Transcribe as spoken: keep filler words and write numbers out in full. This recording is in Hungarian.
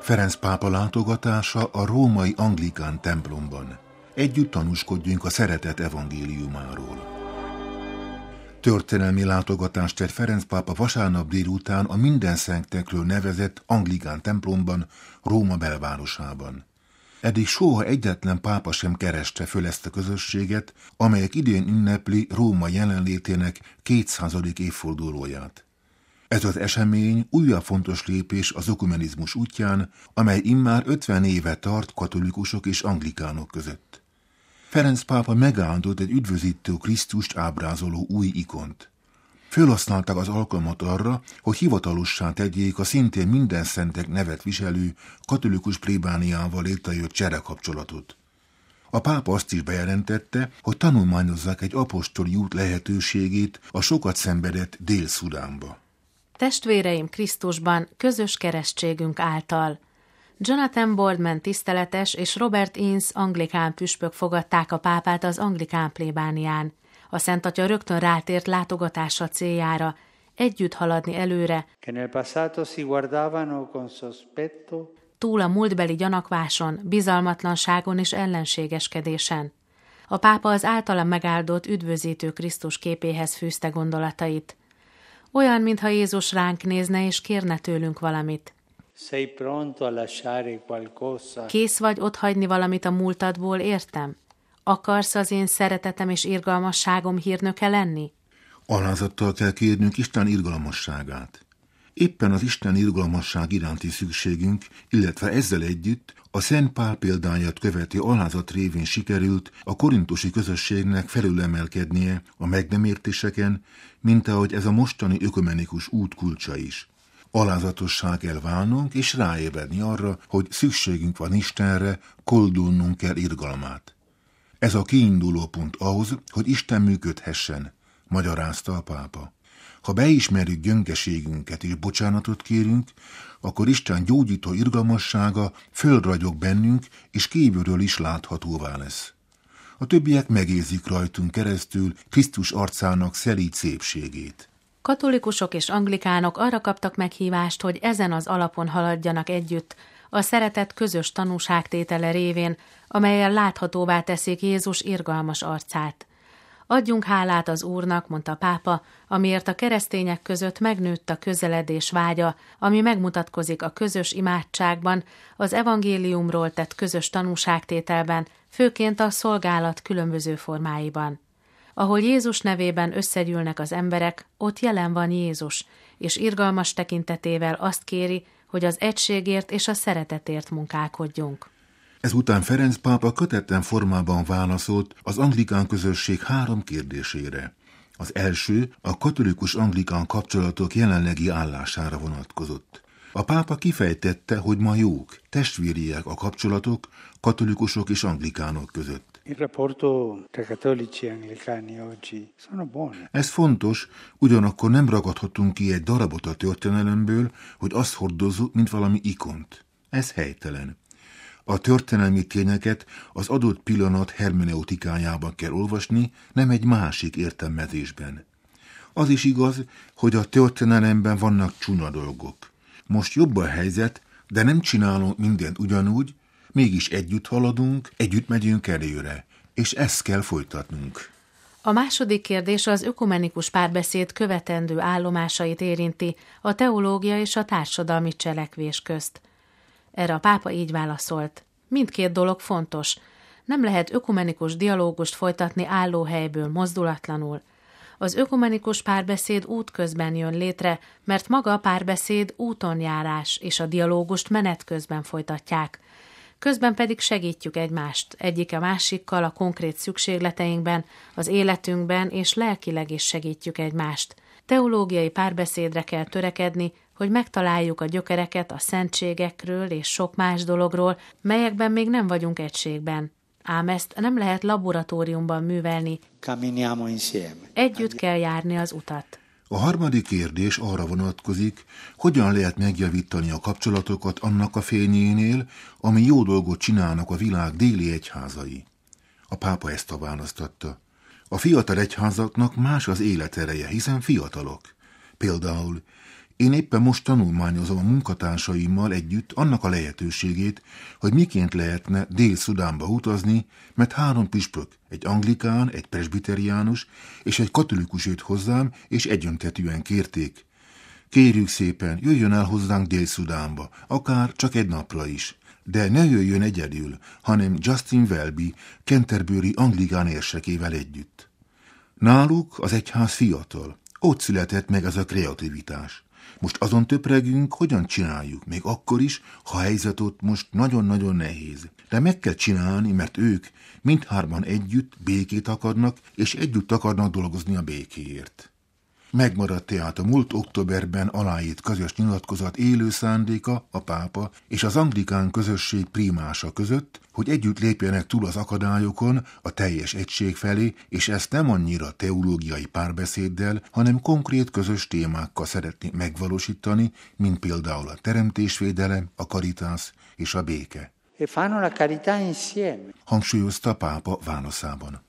Ferenc pápa látogatása a római anglikán templomban. Együtt tanúskodjunk a szeretet evangéliumáról. Történelmi látogatást tett Ferenc pápa vasárnap délután a Mindenszentekről nevezett anglikán templomban, Róma belvárosában. Eddig soha egyetlen pápa sem kereste föl ezt a közösséget, amelyek idén ünnepli Róma jelenlétének kétszázadik évfordulóját. Ez az esemény újabb fontos lépés az ökumenizmus útján, amely immár ötven éve tart katolikusok és anglikánok között. Ferenc pápa megáldott egy üdvözítő Krisztust ábrázoló új ikont. Fölhasználták az alkalmat arra, hogy hivatalossá tegyék a szintén Mindenszentek nevet viselő katolikus plébániával létrejött cserekapcsolatot. A pápa azt is bejelentette, hogy tanulmányozzák egy apostoli út lehetőségét a sokat szenvedett Dél-Szudánba. Testvéreim Krisztusban, közös keresztségünk által. Jonathan Boardman tiszteletes és Robert Innes anglikán püspök fogadták a pápát az anglikán plébánián. A Szent Atya rögtön rátért látogatása céljára, együtt haladni előre, túl a múltbeli gyanakváson, bizalmatlanságon és ellenségeskedésen. A pápa az általa megáldott üdvözítő Krisztus képéhez fűzte gondolatait. Olyan, mintha Jézus ránk nézne és kérne tőlünk valamit. Kész vagy otthagyni valamit a múltadból, értem? Akarsz az én szeretetem és irgalmasságom hírnöke lenni? Alázattal kell kérnünk Isten irgalmasságát. Éppen az Isten irgalmasság iránti szükségünk, illetve ezzel együtt a Szent Pál példáját követő alázat révén sikerült a korintusi közösségnek felülemelkednie a meg nem értéseken, mint ahogy ez a mostani ökumenikus út kulcsa is. Alázatossá kell válnunk és ráébredni arra, hogy szükségünk van Istenre, koldulnunk kell irgalmát. Ez a kiinduló pont ahhoz, hogy Isten működhessen, magyarázta a pápa. Ha beismerjük gyöngeségünket és bocsánatot kérünk, akkor Isten gyógyító irgalmassága fölragyog bennünk, és kívülről is láthatóvá lesz. A többiek megérzik rajtunk keresztül Krisztus arcának szelíd szépségét. Katolikusok és anglikánok arra kaptak meghívást, hogy ezen az alapon haladjanak együtt, a szeretet közös tanúságtétele révén, amellyel láthatóvá teszik Jézus irgalmas arcát. Adjunk hálát az Úrnak, mondta a pápa, amiért a keresztények között megnőtt a közeledés vágya, ami megmutatkozik a közös imádságban, az evangéliumról tett közös tanúságtételben, főként a szolgálat különböző formáiban. Ahol Jézus nevében összegyűlnek az emberek, ott jelen van Jézus, és irgalmas tekintetével azt kéri, hogy az egységért és a szeretetért munkálkodjunk. Ezután Ferenc pápa kötetlen formában válaszolt az anglikán közösség három kérdésére. Az első a katolikus-anglikán kapcsolatok jelenlegi állására vonatkozott. A pápa kifejtette, hogy ma jók, testvériek a kapcsolatok katolikusok és anglikánok között. Ez fontos, ugyanakkor nem ragadhatunk ki egy darabot a történelemből, hogy azt hordozzuk, mint valami ikont. Ez helytelen. A történelmi tényeket az adott pillanat hermeneutikájában kell olvasni, nem egy másik értelmezésben. Az is igaz, hogy a történelemben vannak csúnya dolgok. Most jobb a helyzet, de nem csinálunk mindent ugyanúgy, mégis együtt haladunk, együtt megyünk előre, és ezt kell folytatnunk. A második kérdés az ökumenikus párbeszéd követendő állomásait érinti a teológia és a társadalmi cselekvés közt. Erre a pápa így válaszolt. Mindkét dolog fontos. Nem lehet ökumenikus dialógust folytatni állóhelyből, mozdulatlanul. Az ökumenikus párbeszéd útközben jön létre, mert maga a párbeszéd útonjárás, és a dialógust menet közben folytatják. Közben pedig segítjük egymást, egyik a másikkal a konkrét szükségleteinkben, az életünkben, és lelkileg is segítjük egymást. Teológiai párbeszédre kell törekedni, hogy megtaláljuk a gyökereket a szentségekről és sok más dologról, melyekben még nem vagyunk egységben. Ám ezt nem lehet laboratóriumban művelni. Együtt kell járni az utat. A harmadik kérdés arra vonatkozik, hogyan lehet megjavítani a kapcsolatokat annak a fényénél, ami jó dolgot csinálnak a világ déli egyházai. A pápa ezt a választatta. A fiatal egyházaknak más az életereje, hiszen fiatalok. Például Én éppen most tanulmányozom a munkatársaimmal együtt annak a lehetőségét, hogy miként lehetne Dél-Szudánba utazni, mert három püspök, egy anglikán, egy presbiteriánus és egy katolikus jött hozzám, és egyöntetűen kérték. Kérjük szépen, jöjjön el hozzánk Dél-Szudánba, akár csak egy napra is. De ne jöjjön egyedül, hanem Justin Welby, Canterbury anglikán érsekével együtt. Náluk az egyház fiatal. Ott született meg ez a kreativitás. Most azon töpregünk, hogyan csináljuk, még akkor is, ha a helyzet ott most nagyon-nagyon nehéz. De meg kell csinálni, mert ők mindhárman együtt békét akarnak, és együtt akarnak dolgozni a békéért. Megmaradt tehát a múlt októberben aláírt közös nyilatkozat élő szándéka, a pápa és az anglikán közösség primása között, hogy együtt lépjenek túl az akadályokon a teljes egység felé, és ezt nem annyira teológiai párbeszéddel, hanem konkrét közös témákkal szeretné megvalósítani, mint például a teremtésvédelem, a karitás és a béke. E fanno la carità insieme. Hangsúlyozta a pápa válaszában.